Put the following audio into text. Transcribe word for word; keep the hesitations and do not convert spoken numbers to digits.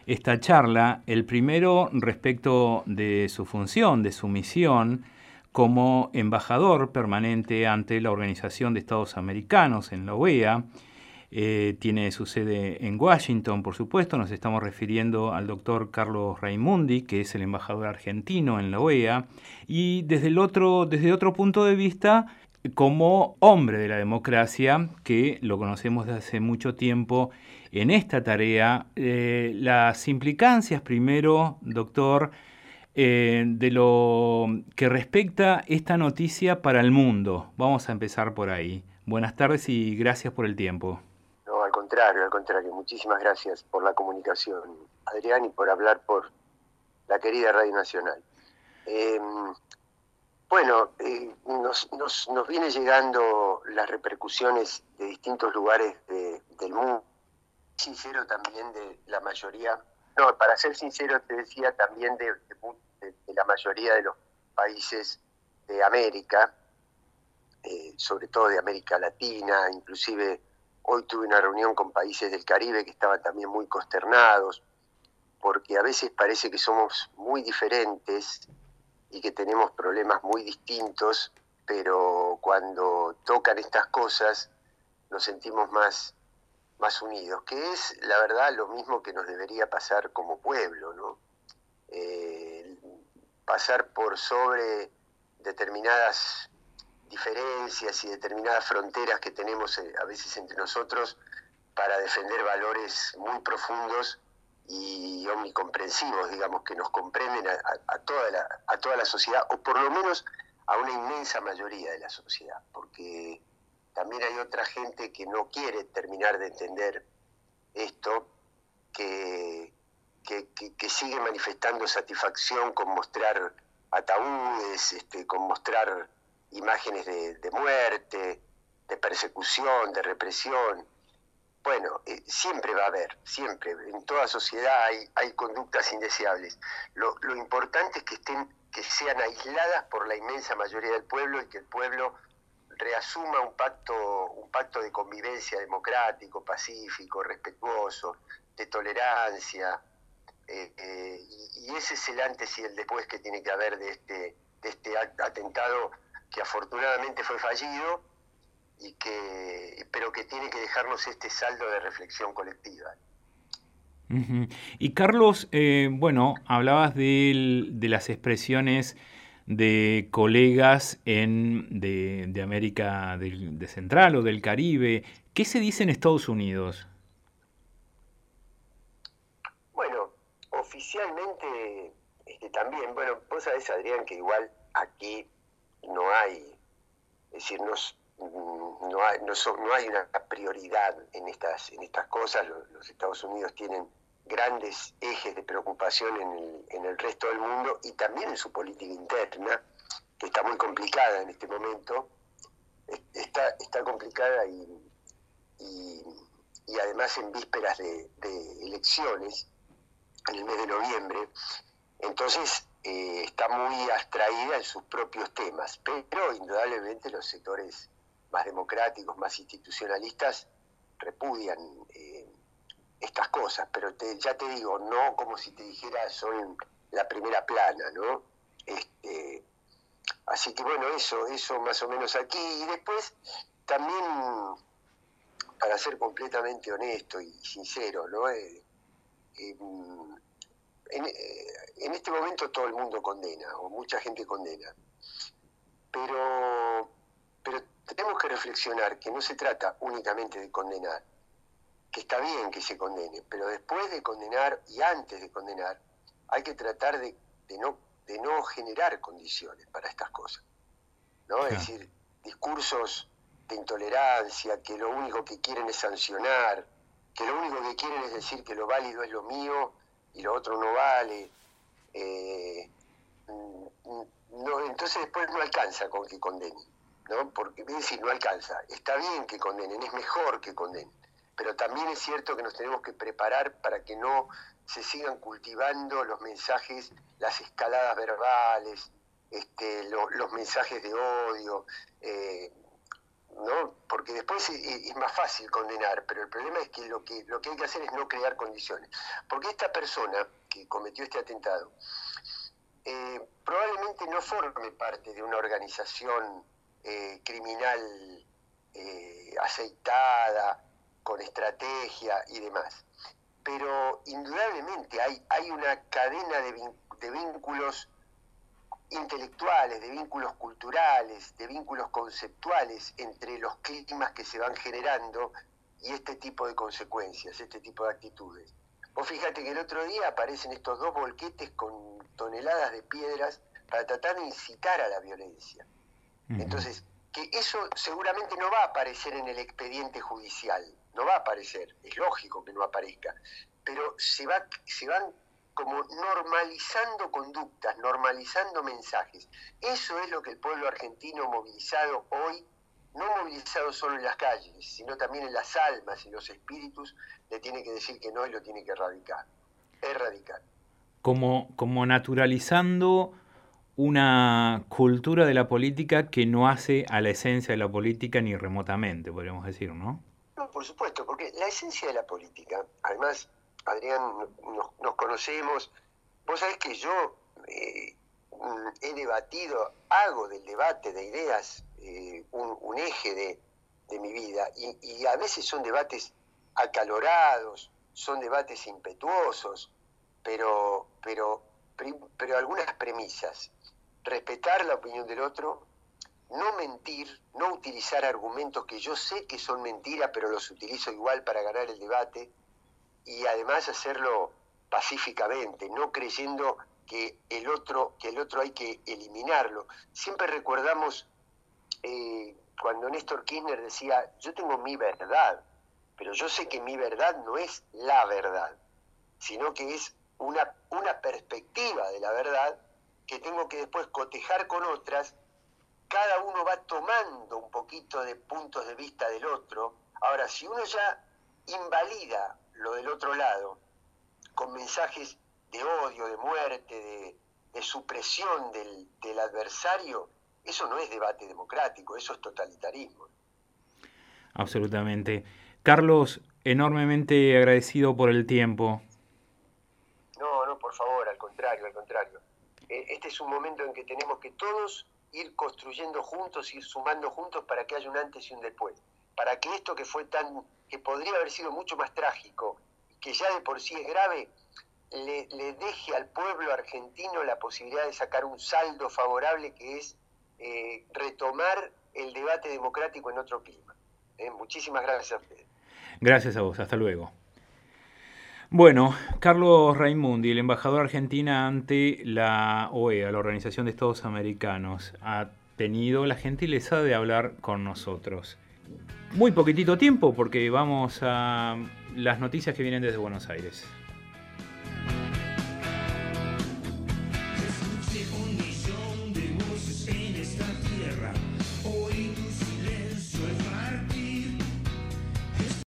esta charla. El primero respecto de su función, de su misión como embajador permanente ante la Organización de Estados Americanos en la O E A. Eh, tiene su sede en Washington, por supuesto. Nos estamos refiriendo al doctor Carlos Raimundi, que es el embajador argentino en la O E A. Y desde el otro, desde otro punto de vista, como hombre de la democracia, que lo conocemos desde hace mucho tiempo en esta tarea, eh, las implicancias primero, doctor, eh, de lo que respecta esta noticia para el mundo. Vamos a empezar por ahí. Buenas tardes y gracias por el tiempo. No, al contrario, al contrario. Muchísimas gracias por la comunicación, Adrián, y por hablar por la querida Radio Nacional. Eh, bueno, eh, nos, nos, nos viene llegando las repercusiones de distintos lugares de, del mundo. Sincero también de la mayoría, no, para ser sincero te decía también de, de, de la mayoría de los países de América, eh, sobre todo de América Latina. Inclusive hoy tuve una reunión con países del Caribe que estaban también muy consternados, porque a veces parece que somos muy diferentes y que tenemos problemas muy distintos, pero cuando tocan estas cosas nos sentimos más, más unidos, que es, la verdad, lo mismo que nos debería pasar como pueblo, ¿no? Eh, pasar por sobre determinadas diferencias y determinadas fronteras que tenemos a veces entre nosotros para defender valores muy profundos y omnicomprensivos, digamos, que nos comprenden a, a, a, toda la, a toda la sociedad, o por lo menos a una inmensa mayoría de la sociedad, porque también hay otra gente que no quiere terminar de entender esto, que, que, que, que sigue manifestando satisfacción con mostrar ataúdes, este, con mostrar imágenes de, de muerte, de persecución, de represión. Bueno, eh, siempre va a haber, siempre, en toda sociedad hay, hay conductas indeseables. Lo, lo importante es que estén, que sean aisladas por la inmensa mayoría del pueblo y que el pueblo reasuma un pacto, un pacto de convivencia democrático, pacífico, respetuoso, de tolerancia, eh, eh, y, y ese es el antes y el después que tiene que haber de este, de este atentado que afortunadamente fue fallido, y que, pero que tiene que dejarnos este saldo de reflexión colectiva. Uh-huh. Y Carlos, eh, bueno, hablabas de, de las expresiones de colegas en, de, de América del, de Central o del Caribe. ¿Qué se dice en Estados Unidos? Bueno, oficialmente este, también, bueno, vos sabés, Adrián, que igual aquí no hay, es decir, no, no, hay, no, son, no hay una prioridad en estas, en estas cosas. Los, los Estados Unidos tienen grandes ejes de preocupación en el, en el resto del mundo y también en su política interna, que está muy complicada en este momento. Está, está complicada y, y, y además en vísperas de, de elecciones, en el mes de noviembre. Entonces eh, está muy abstraída en sus propios temas, pero indudablemente los sectores más democráticos, más institucionalistas, repudian eh, estas cosas, pero te, ya te digo, no como si te dijera son la primera plana, ¿no? Este, así que bueno, eso, eso más o menos aquí. Y después también, para ser completamente honesto y sincero, ¿no? Eh, eh, en, en este momento todo el mundo condena, o mucha gente condena, pero, pero tenemos que reflexionar que no se trata únicamente de condenar, que está bien que se condene, pero después de condenar y antes de condenar, hay que tratar de, de, no, de no generar condiciones para estas cosas, ¿no? Claro. Es decir, discursos de intolerancia, que lo único que quieren es sancionar, que lo único que quieren es decir que lo válido es lo mío y lo otro no vale. Eh, no, entonces después no alcanza con que condenen, ¿no? Porque es decir, no alcanza. Está bien que condenen, es mejor que condenen, pero también es cierto que nos tenemos que preparar para que no se sigan cultivando los mensajes, las escaladas verbales, este, lo, los mensajes de odio. Eh, ¿no? Porque después es, es más fácil condenar, pero el problema es que lo, que lo que hay que hacer es no crear condiciones. Porque esta persona que cometió este atentado eh, probablemente no forme parte de una organización eh, criminal eh, aceitada, con estrategia y demás. Pero indudablemente hay, hay una cadena de, vin, de vínculos intelectuales, de vínculos culturales, de vínculos conceptuales entre los climas que se van generando y este tipo de consecuencias, este tipo de actitudes. Vos fíjate que el otro día aparecen estos dos volquetes con toneladas de piedras para tratar de incitar a la violencia. Uh-huh. Entonces, que eso seguramente no va a aparecer en el expediente judicial, no va a aparecer, es lógico que no aparezca, pero se, va, se van como normalizando conductas, normalizando mensajes. Eso es lo que el pueblo argentino movilizado hoy, no movilizado solo en las calles, sino también en las almas y los espíritus, le tiene que decir que no y lo tiene que erradicar. Erradicar. Como, como naturalizando una cultura de la política que no hace a la esencia de la política ni remotamente, podríamos decir, ¿no? No, por supuesto, porque la esencia de la política, además, Adrián, nos, nos conocemos, vos sabés que yo eh, he debatido, hago del debate de ideas eh, un, un eje de, de mi vida, y, y a veces son debates acalorados, son debates impetuosos, pero, pero, pero algunas premisas: respetar la opinión del otro, no mentir, no utilizar argumentos que yo sé que son mentiras, pero los utilizo igual para ganar el debate, y además hacerlo pacíficamente, no creyendo que el otro, que el otro hay que eliminarlo. Siempre recordamos eh, cuando Néstor Kirchner decía: yo tengo mi verdad, pero yo sé que mi verdad no es la verdad, sino que es una, una perspectiva de la verdad que tengo que después cotejar con otras. Cada uno va tomando un poquito de puntos de vista del otro. Ahora, si uno ya invalida lo del otro lado con mensajes de odio, de muerte, de, de supresión del, del adversario, eso no es debate democrático, eso es totalitarismo. Absolutamente. Carlos, enormemente agradecido por el tiempo. No, no, por favor, al contrario, al contrario. Este es un momento en que tenemos que todos ir construyendo juntos, ir sumando juntos para que haya un antes y un después. Para que esto que fue tan, que podría haber sido mucho más trágico, que ya de por sí es grave, le, le deje al pueblo argentino la posibilidad de sacar un saldo favorable, que es eh, retomar el debate democrático en otro clima. Eh, muchísimas gracias a ustedes. Gracias a vos, hasta luego. Bueno, Carlos Raimundi, el embajador argentina ante la O E A, la Organización de Estados Americanos, ha tenido la gentileza de hablar con nosotros. Muy poquitito tiempo porque vamos a las noticias que vienen desde Buenos Aires.